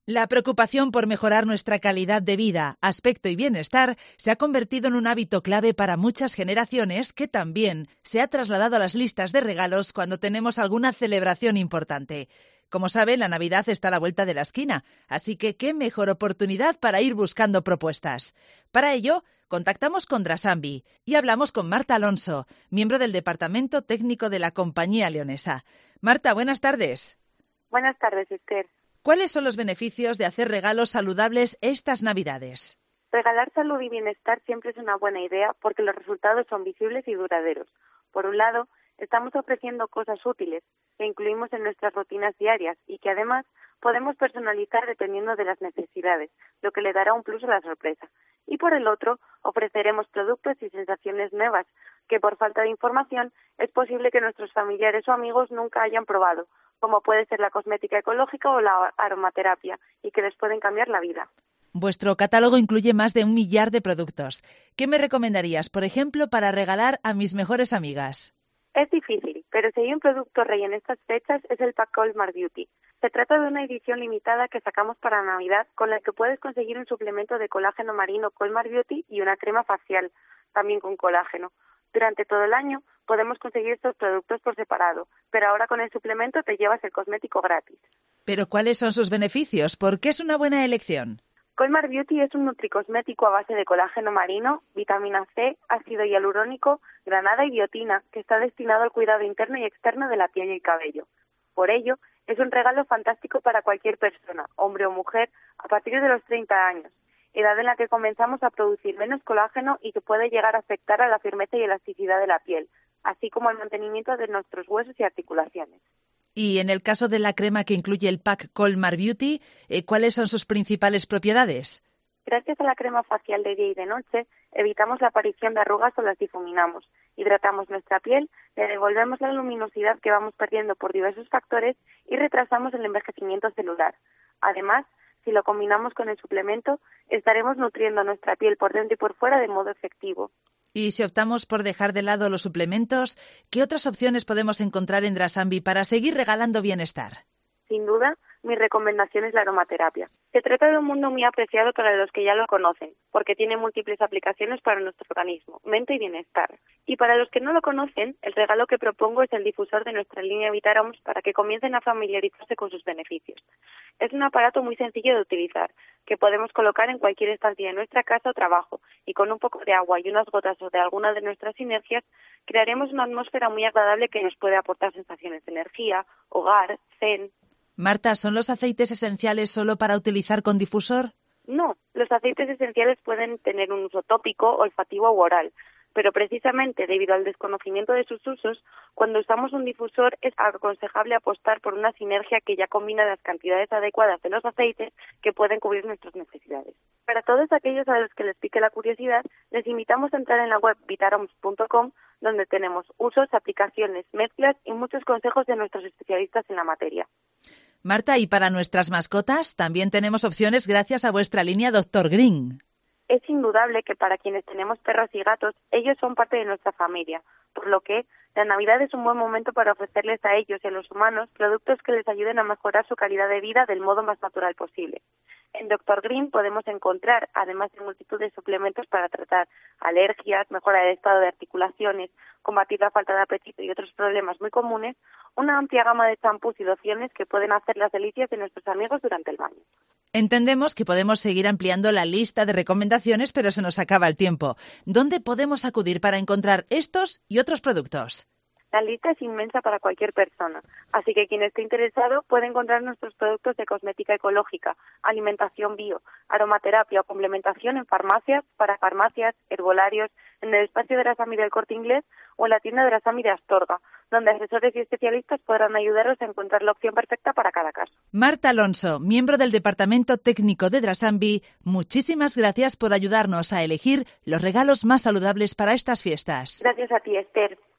La preocupación por mejorar nuestra calidad de vida, aspecto y bienestar se ha convertido en un hábito clave para muchas generaciones que también se ha trasladado a las listas de regalos cuando tenemos alguna celebración importante. Como saben, la Navidad está a la vuelta de la esquina, así que qué mejor oportunidad para ir buscando propuestas. Para ello, contactamos con Drasambi y hablamos con Marta Alonso, miembro del Departamento Técnico de la compañía leonesa. Marta, buenas tardes. Buenas tardes, Esther. ¿Cuáles son los beneficios de hacer regalos saludables estas Navidades? Regalar salud y bienestar siempre es una buena idea porque los resultados son visibles y duraderos. Por un lado, estamos ofreciendo cosas útiles que incluimos en nuestras rutinas diarias y que además podemos personalizar dependiendo de las necesidades, lo que le dará un plus a la sorpresa. Y por el otro, ofreceremos productos y sensaciones nuevas que por falta de información es posible que nuestros familiares o amigos nunca hayan probado, como puede ser la cosmética ecológica o la aromaterapia, y que les pueden cambiar la vida. Vuestro catálogo incluye más de 1 millar de productos. ¿Qué me recomendarías, por ejemplo, para regalar a mis mejores amigas? Es difícil, pero si hay un producto rey en estas fechas es el pack Colmar Beauty. Se trata de una edición limitada que sacamos para Navidad con la que puedes conseguir un suplemento de colágeno marino Colmar Beauty y una crema facial, también con colágeno. Durante todo el año podemos conseguir estos productos por separado, pero ahora con el suplemento te llevas el cosmético gratis. ¿Pero cuáles son sus beneficios? ¿Por qué es una buena elección? Colmar Beauty es un nutricosmético a base de colágeno marino, vitamina C, ácido hialurónico, granada y biotina, que está destinado al cuidado interno y externo de la piel y el cabello. Por ello, es un regalo fantástico para cualquier persona, hombre o mujer, a partir de los 30 años, edad en la que comenzamos a producir menos colágeno y que puede llegar a afectar a la firmeza y elasticidad de la piel, así como al mantenimiento de nuestros huesos y articulaciones. Y en el caso de la crema que incluye el pack Colmar Beauty, ¿cuáles son sus principales propiedades? Gracias a la crema facial de día y de noche, evitamos la aparición de arrugas o las difuminamos, hidratamos nuestra piel, le devolvemos la luminosidad que vamos perdiendo por diversos factores y retrasamos el envejecimiento celular. Además, si lo combinamos con el suplemento, estaremos nutriendo nuestra piel por dentro y por fuera de modo efectivo. Y si optamos por dejar de lado los suplementos, ¿qué otras opciones podemos encontrar en Drasambi para seguir regalando bienestar? Sin duda, mi recomendación es la aromaterapia. Se trata de un mundo muy apreciado para los que ya lo conocen, porque tiene múltiples aplicaciones para nuestro organismo, mente y bienestar. Y para los que no lo conocen, el regalo que propongo es el difusor de nuestra línea Vitaroms para que comiencen a familiarizarse con sus beneficios. Es un aparato muy sencillo de utilizar, que podemos colocar en cualquier estancia de nuestra casa o trabajo, y con un poco de agua y unas gotas o de alguna de nuestras sinergias, crearemos una atmósfera muy agradable que nos puede aportar sensaciones de energía, hogar, zen. Marta, ¿son los aceites esenciales solo para utilizar con difusor? No, los aceites esenciales pueden tener un uso tópico, olfativo u oral, pero precisamente debido al desconocimiento de sus usos, cuando usamos un difusor es aconsejable apostar por una sinergia que ya combina las cantidades adecuadas de los aceites que pueden cubrir nuestras necesidades. Para todos aquellos a los que les pique la curiosidad, les invitamos a entrar en la web vitaroms.com, donde tenemos usos, aplicaciones, mezclas y muchos consejos de nuestros especialistas en la materia. Marta, y para nuestras mascotas también tenemos opciones gracias a vuestra línea Dr. Green. Es indudable que para quienes tenemos perros y gatos, ellos son parte de nuestra familia, por lo que la Navidad es un buen momento para ofrecerles a ellos y a los humanos productos que les ayuden a mejorar su calidad de vida del modo más natural posible. En Dr. Green podemos encontrar, además de multitud de suplementos para tratar alergias, mejorar el estado de articulaciones, combatir la falta de apetito y otros problemas muy comunes, una amplia gama de champús y lociones que pueden hacer las delicias de nuestros amigos durante el baño. Entendemos que podemos seguir ampliando la lista de recomendaciones, pero se nos acaba el tiempo. ¿Dónde podemos acudir para encontrar estos y otros productos? La lista es inmensa para cualquier persona, así que quien esté interesado puede encontrar nuestros productos de cosmética ecológica, alimentación bio, aromaterapia o complementación en farmacias, para farmacias, herbolarios, en el espacio de Drasambi del Corte Inglés o en la tienda de Drasambi de Astorga, donde asesores y especialistas podrán ayudaros a encontrar la opción perfecta para cada caso. Marta Alonso, miembro del Departamento Técnico de Drasambi, muchísimas gracias por ayudarnos a elegir los regalos más saludables para estas fiestas. Gracias a ti, Esther.